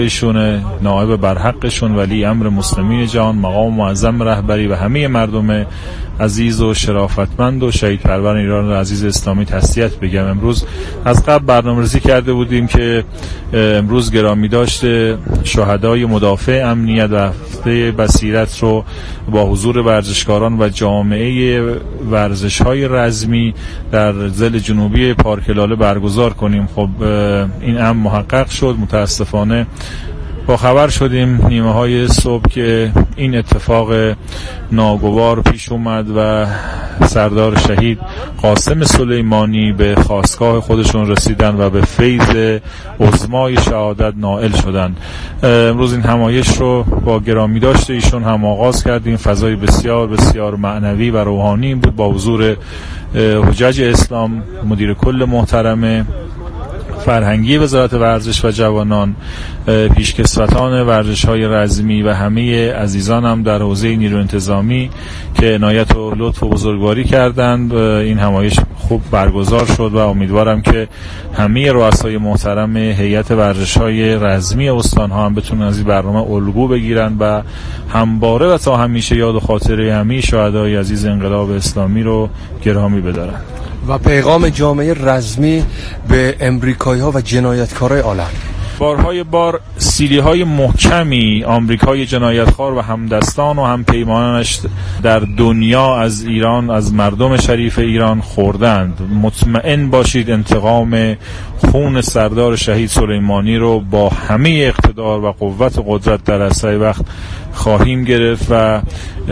ایشون نائب برحقشون ولی امر مسلمین جهان، مقام معظم رهبری و همه مردم عزیز و شرافتمند و شهید پرور ایران عزیز اسلامی تسلیت بگم. امروز از قبل برنامه‌ریزی کرده بودیم که امروز گرامی داشته شهدای مدافع امنیت و هفته بصیرت رو با حضور ورزشکاران و جامعه ورزش‌های رزمی در ضلع جنوبی پارک لاله برگزار کنیم. خب این امر محقق شد. متاسفانه با خبر شدیم نیمه های صبح که این اتفاق ناگوار پیش اومد و سردار شهید قاسم سلیمانی به خاستگاه خودشون رسیدن و به فیض عظمای شهادت نائل شدن. امروز این همایش رو با گرامی داشته ایشون هم آغاز کردیم. فضای بسیار بسیار معنوی و روحانی بود با حضور حجج اسلام، مدیر کل محترم فرهنگی وزارت ورزش و جوانان، پیشکسوتان ورزش‌های رزمی و همه عزیزانم در حوزه نیرو انتظامی که عنایت و لطف و بزرگواری کردند. این همایش خوب برگزار شد و امیدوارم که همه رؤسای محترم هیئت ورزش‌های رزمی استان‌ها هم بتونن از این برنامه الگو بگیرن و همواره و تا همیشه یاد و خاطره همه شهدای عزیز انقلاب اسلامی رو گرامی بدارن. و پیغام جامعه رزمی به امریکایی‌ها و جنایتکارای عالم. بارهای بار سیلی‌های محکمی آمریکای جنایتخوار و همدستان و همپیمانانش در دنیا از ایران، از مردم شریف ایران خوردند. مطمئن باشید انتقام خون سردار شهید سلیمانی رو با همه اقتدار و قوت و قدرت در اسرع وقت خواهیم گرفت و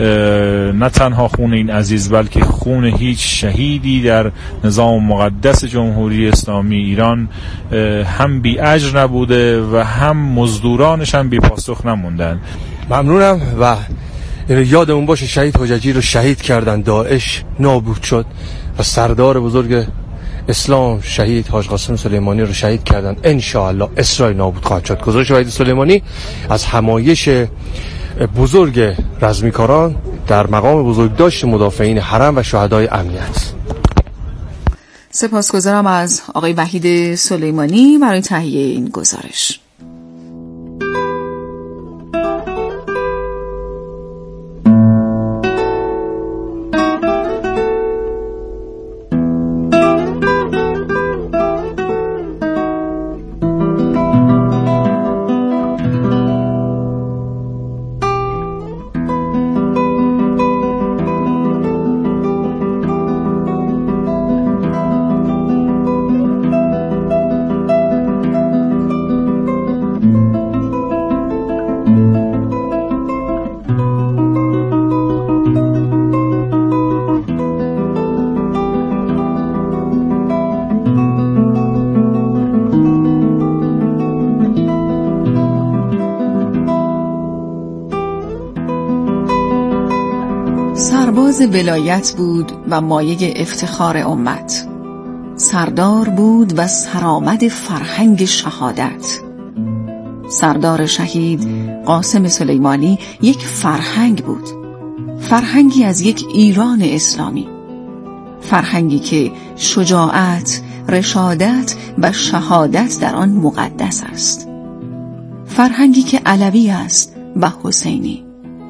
نه تنها خون این عزیز بلکه خون هیچ شهیدی در نظام مقدس جمهوری اسلامی ایران هم بی اجر نبوده و هم مزدورانش هم بی پاسخ نموندن. ممنونم و یادمون باشه شهید حججی رو شهید کردن، داعش نابود شد و سردار بزرگ اسلام شهید حاج قاسم سلیمانی رو شهید کردن. ان شاء الله اسرائیل نابود خواهد شد. گزارش شهید سلیمانی از همایش بزرگ رزمیکاران در مقام بزرگداشت مدافعین حرم و شهدای امنیت. سپاسگزارم از آقای وحید سلیمانی برای تهیه این گزارش. سرباز ولایت بود و مایه افتخار امت. سردار بود و سرآمد فرهنگ شهادت. سردار شهید قاسم سلیمانی یک فرهنگ بود، فرهنگی از یک ایران اسلامی، فرهنگی که شجاعت، رشادت و شهادت در آن مقدس است، فرهنگی که علوی است و حسینی.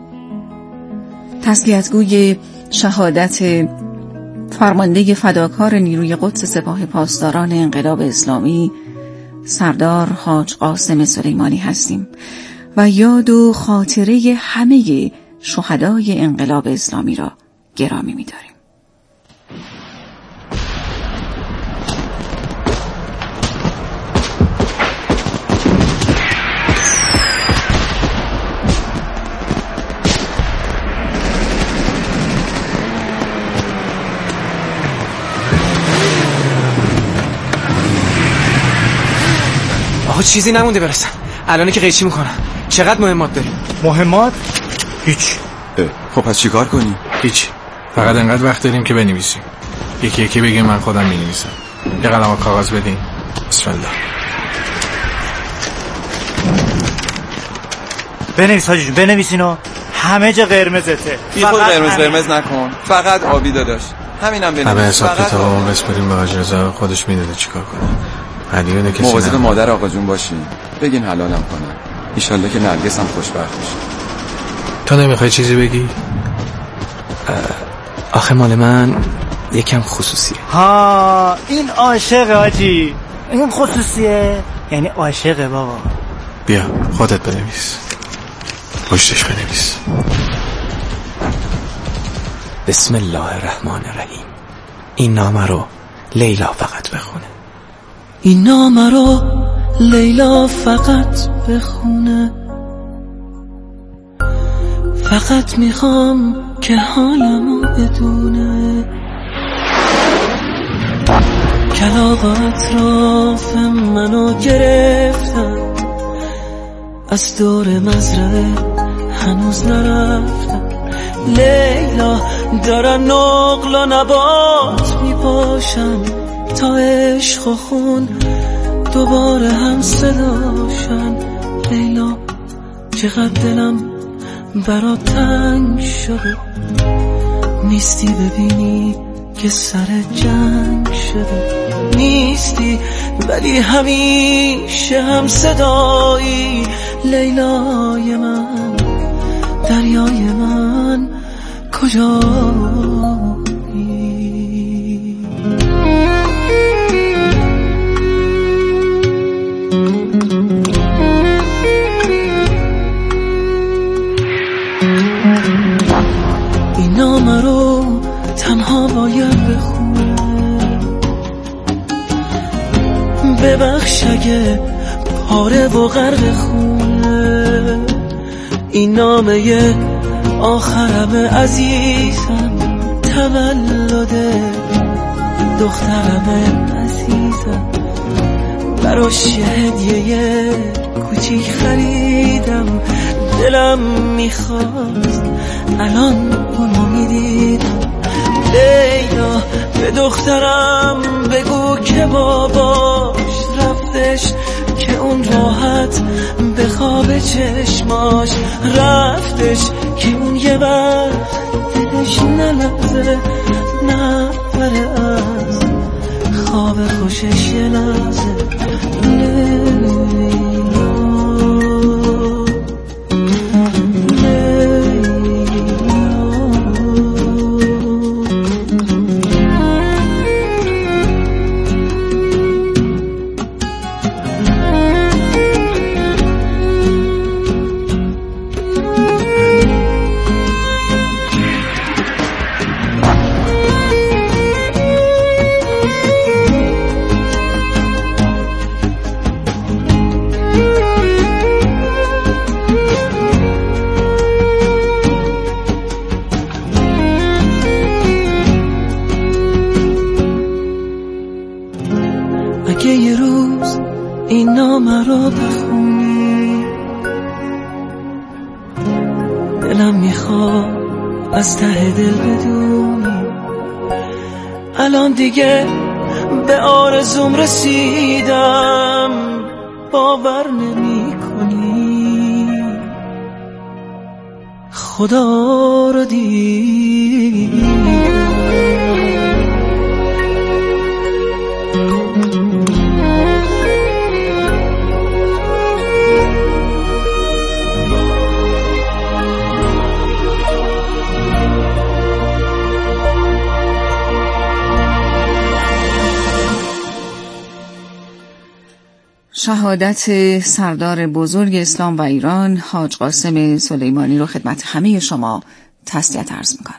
تسلیتگوی شهادت فرمانده فداکار نیروی قدس سپاه پاسداران انقلاب اسلامی سردار حاج قاسم سلیمانی هستیم و یاد و خاطره همه شهدای انقلاب اسلامی را گرامی می‌داریم. چیزی نمونده برسن. الان که قیچی میکنن. چقدر مهمات داریم؟ مهمات؟ هیچ. خب پس چیکار کنیم؟ هیچ. فقط انقدر وقت داریم که بنویسیم. یکی یکی بگیم من خودم مینویسم. یه قلم و کاغذ بدین. بسم الله. بنویس حاجی جون، بنویسینو. همه جا قرمزته. بی خود قرمز نکن. فقط آبی داداش. همینم بنویس. همه حساب کتابمون بسپریم به حاج رضا، خودش میدونه چیکار کنه. مواظب مادر آقا جون باشین. بگین حلالم کنن. ایشالله که نرگس هم خوشبخت بشه. تو نمیخوای چیزی بگی؟ آخه مال من یکم خصوصیه. ها این عاشق آجی، این خصوصیه یعنی عاشقه بابا. بیا خودت بنویس، پشتش بنویس. بسم الله الرحمن الرحیم. این نامه رو لیلا فقط بخونه. این نامه رو لیلا فقط بخونه. فقط میخوام که حالمو بدونه. کلاغ اطراف منو گرفتن، از دور مزرعه هنوز نرفتن. لیلا دارن نقل و نبات میپاشن، تا عشق و خون دوباره هم صداشن. لیلا چقدر دلم برات تنگ شده، نیستی ببینی که سر جنگ شده. نیستی ولی همیشه هم صدایی. لیلای من، دریای من، کجایی؟ این نامه رو تنها باید بخونه. ببخش اگه پاره و غرق خونه. این نامه آخرم عزیزم، تولد دخترم عزیزم. براش یه هدیه کوچیک خریدم، دلم میخواست الان اونو میدیدم. لیلا به دخترم بگو که باباش رفتش، که اون راحت به خواب چشماش رفتش، که اون یه وقت دلش نلرزه نبره از خواب خوشش یه لحظه. اگه یه روز این نامه رو بخونی، دلم میخواد از ته دل بدونی الان دیگه به آرزوم رسیدم. باور نمی کنی خدا رو دیدم. شهادت سردار بزرگ اسلام و ایران حاج قاسم سلیمانی رو خدمت همه شما تسلیت عرض می‌کنم.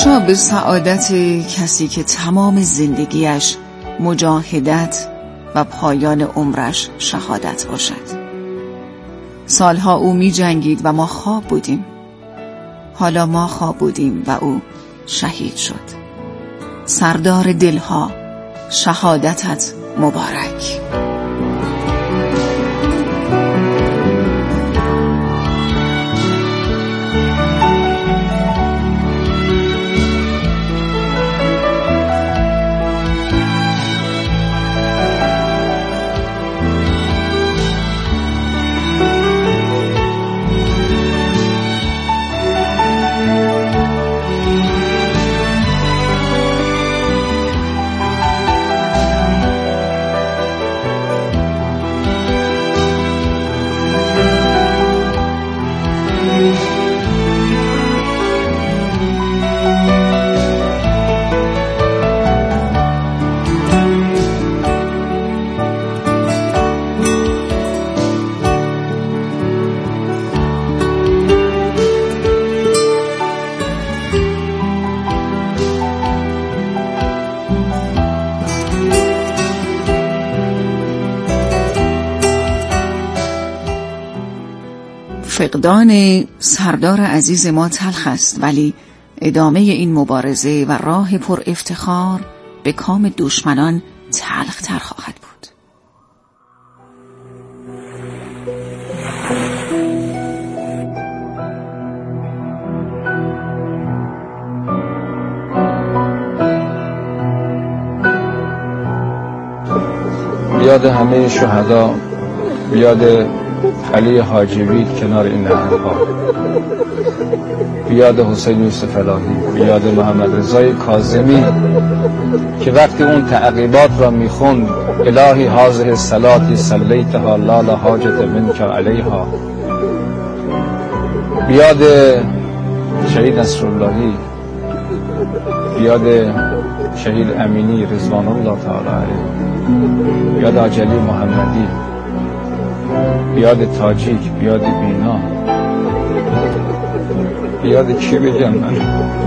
خوشا به سعادت کسی که تمام زندگیش مجاهدت و پایان عمرش شهادت باشد. سالها او می جنگید و ما خواب بودیم. حالا ما خواب بودیم و او شهید شد. سردار دلها، شهادتت مبارک. فقدان سردار عزیز ما تلخ است، ولی ادامه این مبارزه و راه پر افتخار به کام دشمنان تلخ تر خواهد بود. بیاد همه شهدا، بیاد علی حاجبی کنار این نهرها، بیاد حسین یوسف الهی، بیاد محمد رضای کاظمی که وقتی اون تعقیبات را میخوند الهی هذه الصلاة صلیتها لا لحاجت منک علیها، بیاد شهید نصراللهی، بیاد شهید امینی رضوان الله تعالی علیه، بیاد عجلی محمدی، بیاد تاجیک، بیاد بینا، بیاد کی بگم من؟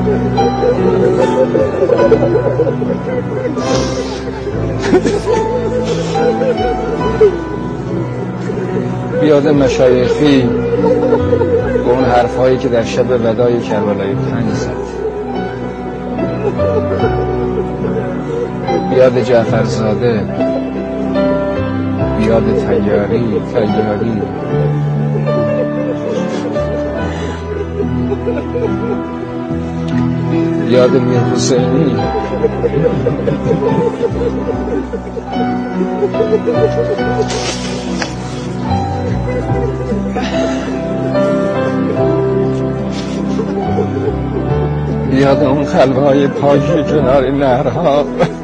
بیاد مشایخی به اون حرفهایی که در شب وداع کربلای 5 زد، بیاد جعفرزاده، بیاد تیاری بیاد میر حسینی، بیاد اون قلب‌های پاکی کنار این نهرها،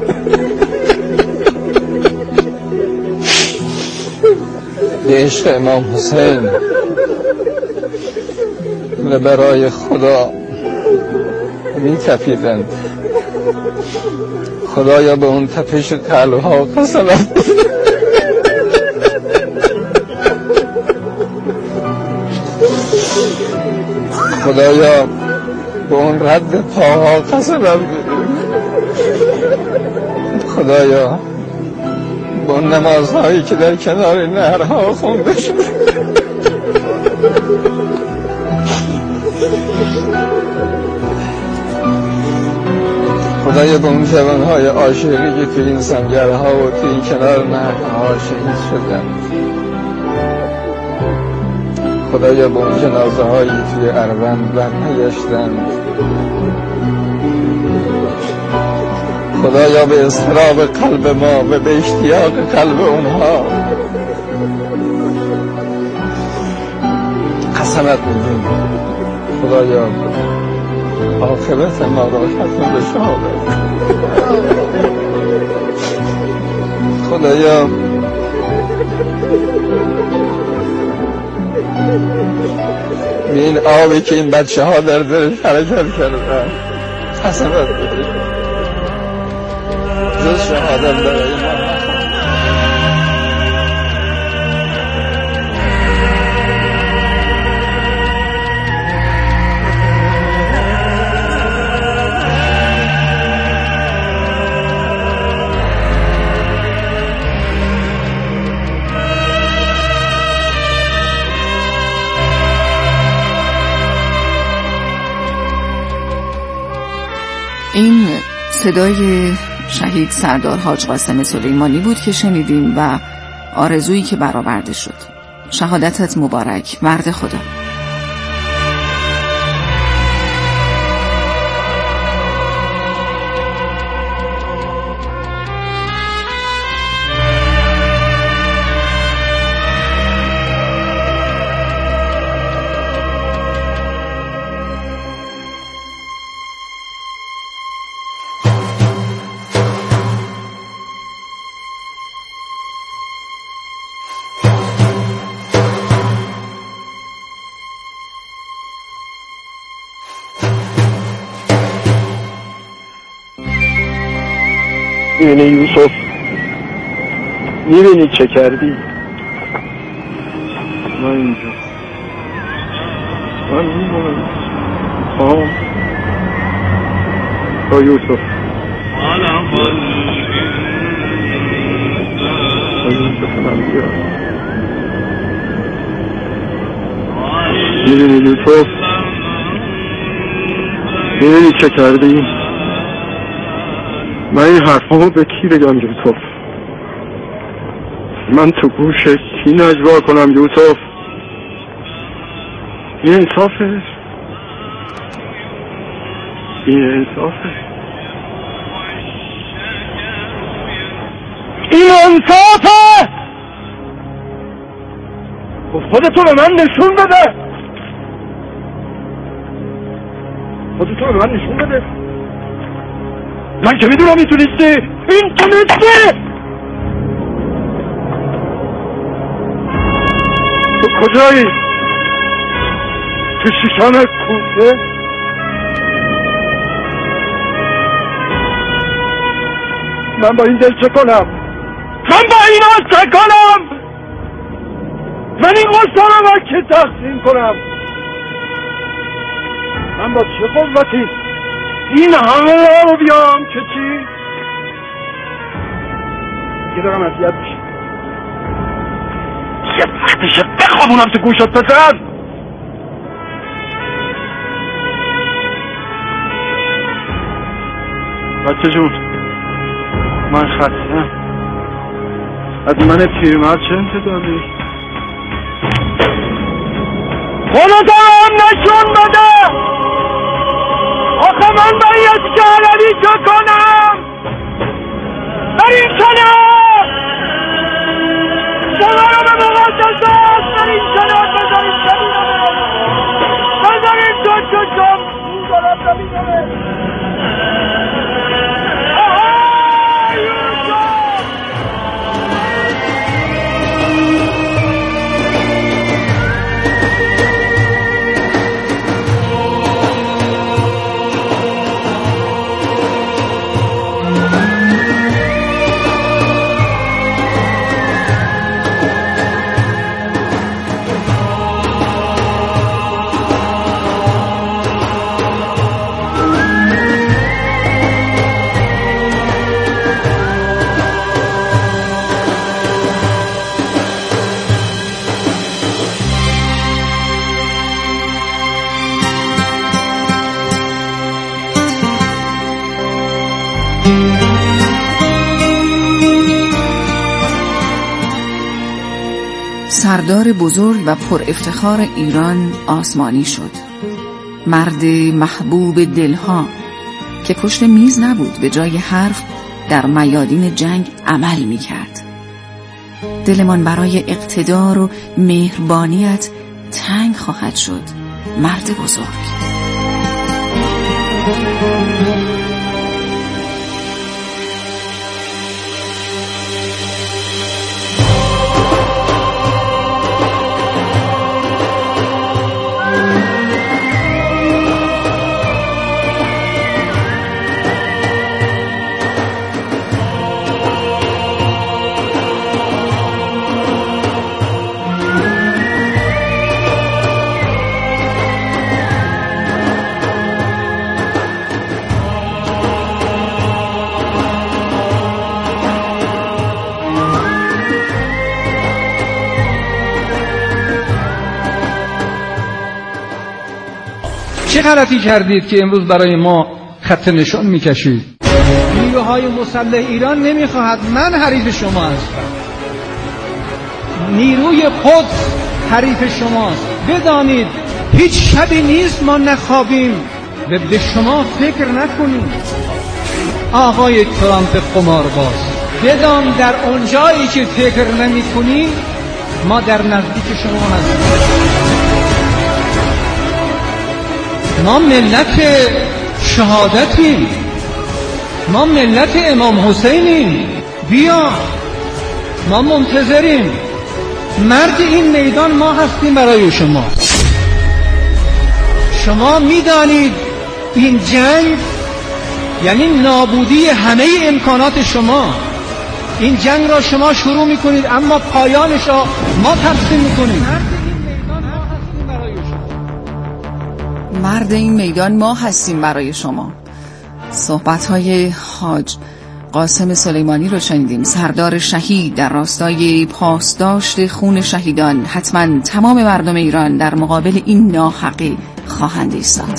به عشق امام حسین و برای خدا می تپیدند. خدایا به اون تپش قلب‌ها قسمت، خدایا به اون رد پاها قسمت، خدایا با اون نمازهایی که در کنار نهرها خونده شد، خدایا با اون جوانهای عاشقی که توی این سنگرها و توی این کنار نهرها شهید شدن، خدایا با اون جنازه هایی توی اروند برنگشتن، خدایا به اضطراب قلب ما و به اشتیاق قلب اونها قسمت میدیم، خدایا عاقبت ما را ختم به شهادت، خدایا به این آبی که این بچه ها در درش حرکت کردن قسمت میدیم، جز شهادت برای ما. صدای شهید سردار حاج قاسم سلیمانی بود که شنیدیم و آرزویی که برآورده شد. شهادتت مبارک مرد خدا. میبینی یوسف، میبینی چه کردی؟ من اینجا من میبینم تا یوسف من بیاد. میبینی یوسف، میبینی چه کردی؟ من این حرفامو به کی بگم یوسف؟ من تو گوش کی نجوا کنم یوسف؟ این انصافه؟ این انصافه؟ این انصافه؟ خودتو به من نشون بده، خودتو به من نشون بده. من که میدونم این تونستی، این تونستی. تو کجایی؟ تو شیشان کوفه؟ من با این دل چه کنم؟ من با اینا چه کنم؟ من این قصه رو با که تقسیم کنم؟ من با چه قوتی این همه رو بیام که چی؟ یه دارم اذیت میشه، یه وقتشه بخوابونم تو گوشت پسر. بچه جون، من خستم. از من پیرمرد چه انتظاری؟ خودت هم نشون بده. آخه من باید جالبی چه کنم؟ بریم کنم شما رو به مقدسات، بریم کنم بذاریم کنیم، بذاریم تو چشم اون دارم نمیدونه. سردار بزرگ و پر افتخار ایران آسمانی شد. مرد محبوب دلها که پشت میز نبود، به جای حرف در میادین جنگ عمل می کرد. دلمان برای اقتدار و مهربانیت تنگ خواهد شد مرد بزرگ. چه غلطی کردید که امروز برای ما خط نشان میکشید؟ نیروهای مسلح ایران نمیخواهد من حریف شما هستم. نیروی قدس حریف شماست. بدانید هیچ شبی نیست ما نخوابیم و به شما فکر نکنیم. آقای ترامپ قمارباز، بدان در اونجایی که فکر نمی کنیم ما در نزدیک شما هستیم. ما ملت شهادتیم، ما ملت امام حسینیم. بیا، ما منتظریم. مرد این میدان ما هستیم برای شما. شما میدانید این جنگ یعنی نابودی همه امکانات شما. این جنگ را شما شروع میکنید اما پایانش را ما تقسیم میکنیم. مرد این میدان ما هستیم برای شما. صحبت‌های حاج قاسم سلیمانی رو شنیدیم، سردار شهید در راستای پاسداشت خون شهیدان. حتما تمام مردم ایران در مقابل این ناحقی خواهند ایستاد.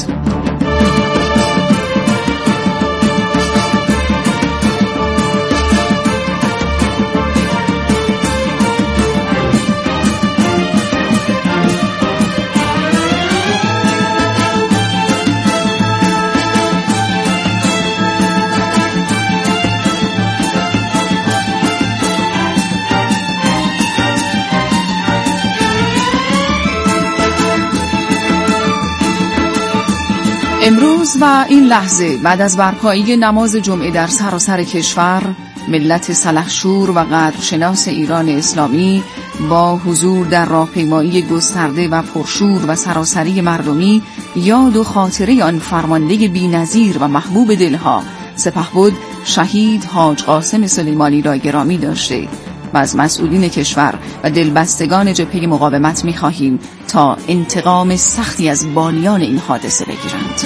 امروز و این لحظه بعد از برپایی نماز جمعه در سراسر کشور، ملت سلحشور و قدرشناس ایران اسلامی با حضور در راهپیمایی گسترده و پرشور و سراسری مردمی یاد و خاطره آن فرمانده بی‌نظیر و محبوب دلها سپهبد شهید حاج قاسم سلیمانی را گرامی داشته و از مسئولین کشور و دلبستگان جبهه مقاومت می‌خواهیم تا انتقام سختی از بانیان این حادثه بگیرند.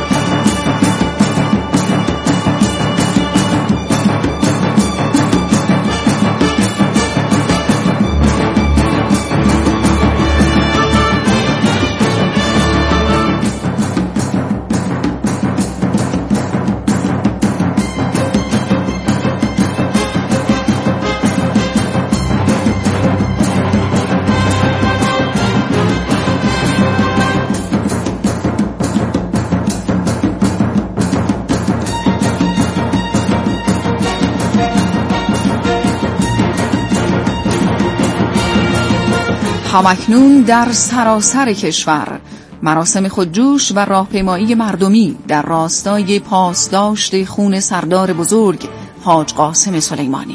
همکنون در سراسر کشور مراسم خودجوش و راهپیمایی مردمی در راستای پاسداشت خون سردار بزرگ حاج قاسم سلیمانی.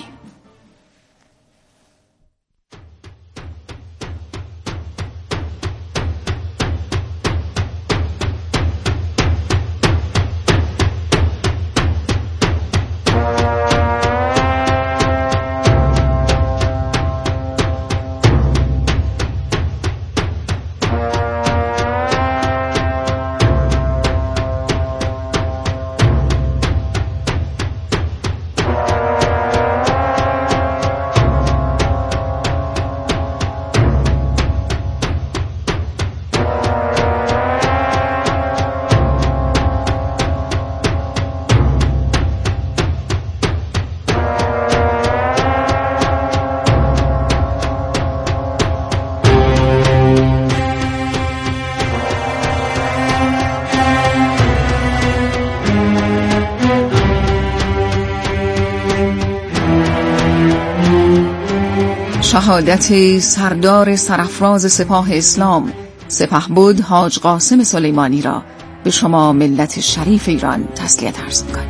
شهادت سردار سرافراز سپاه اسلام سپهبد حاج قاسم سلیمانی را به شما ملت شریف ایران تسلیت عرض می‌کنیم.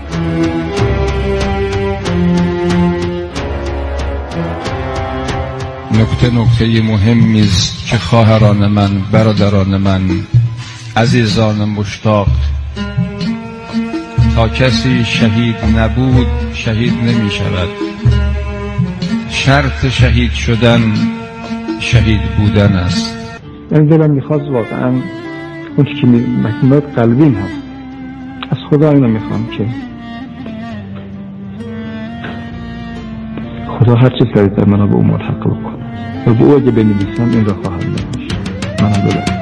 نکته مهمی است که خواهران من، برادران من، عزیزان مشتاق، تا کسی شهید نبود شهید نمی شود. شرط شهید شدن شهید بودن است. من دلم میخواست واقعا اون که مکملات قلبیم هست از خدا اینو میخوام که خدا هر چه سریعتر منو به اون ملحق بکنه و به او اگه بنویسم این را خواهم نوشت. منم ببرم.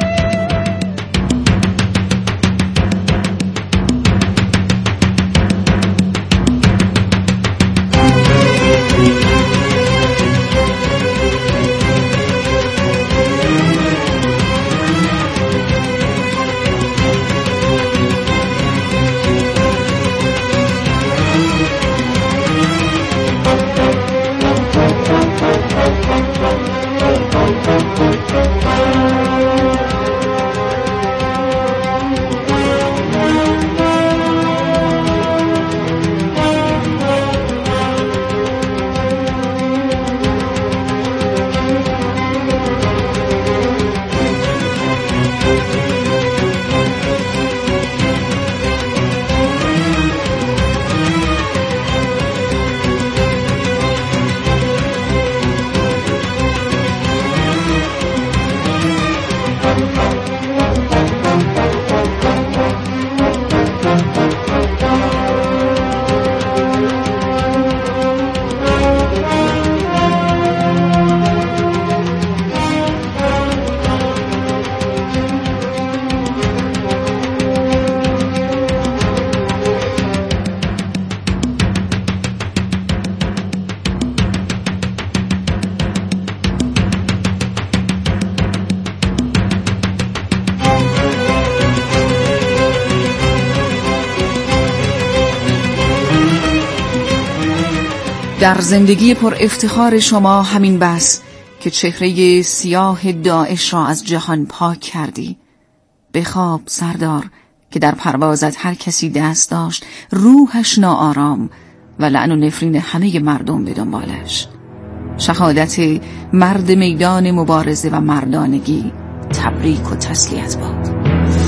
در زندگی پر افتخار شما همین بس که چهره سیاه داعش را از جهان پاک کردی. بخواب سردار که در پروازت هر کسی دست داشت روحش ناآرام و لعن و نفرین همه مردم به دنبالش. شهادت مرد میدان مبارزه و مردانگی تبریک و تسلیت باد.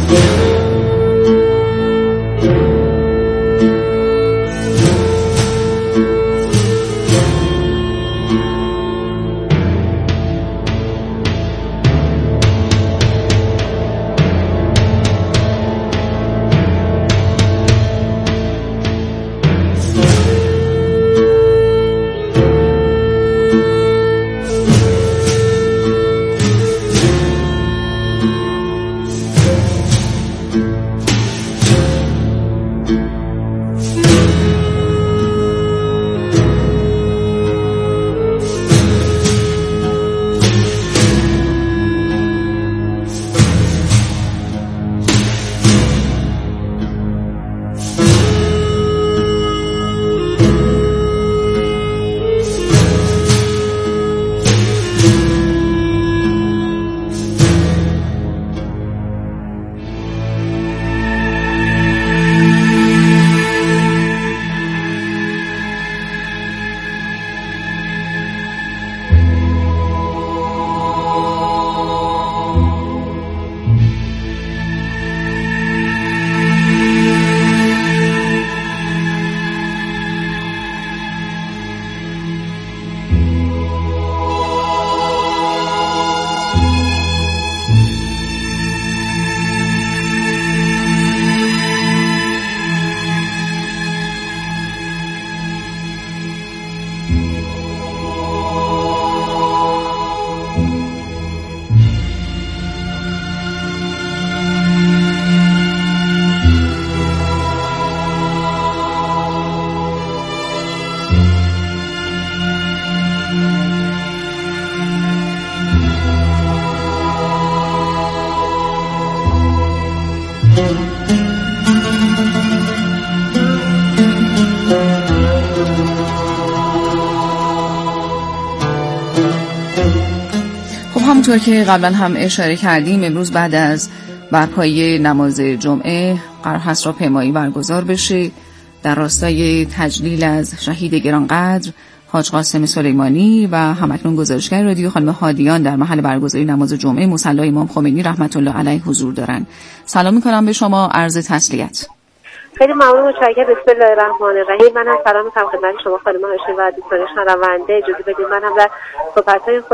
همونطور که قبلا هم اشاره کردیم امروز بعد از برپایی نماز جمعه قرار هست راهپیمایی برگزار بشه در راستای تجلیل از شهید گرانقدر حاج قاسم سلیمانی و همکنون گزارشگر رادیو خانم هادیان در محل برگزاری نماز جمعه مصلی امام خمینی رحمت الله علیه حضور دارن. سلام میکنم به شما، عرض تسلیت. خیلی ممنون، متشکرم. بسم الله الرحمن الرحیم. من هم سلام میکنم خدمت شما خانم هاشمی و دوستان شنونده. اجازه بدید من هم در صحبت‌های